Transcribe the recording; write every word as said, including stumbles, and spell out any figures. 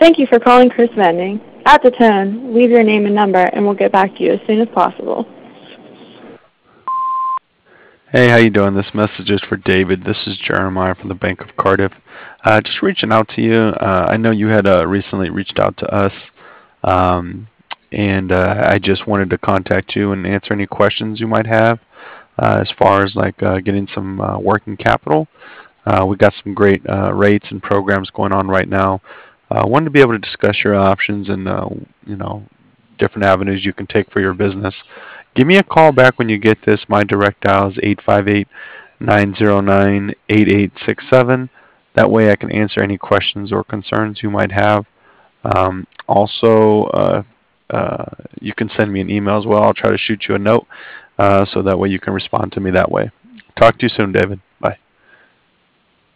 Thank you for calling Chris Vending. At the tone, leave your name and number, and we'll get back to you as soon as possible. Hey, how you doing? This message is for David. This is Jeremiah from the Bank of Cardiff. Uh, just reaching out to you. Uh, I know you had uh, recently reached out to us, um, and uh, I just wanted to contact you and answer any questions you might have uh, as far as like uh, getting some uh, working capital. Uh, we got some great uh, rates and programs going on right now. I uh, wanted to be able to discuss your options and uh, you know different avenues you can take for your business. Give me a call back when you get this. My direct dial is eight five eight, nine zero nine, eight eight six seven. That way I can answer any questions or concerns you might have. Um, also, uh, uh, you can send me an email as well. I'll try to shoot you a note uh, so that way you can respond to me that way. Talk to you soon, David.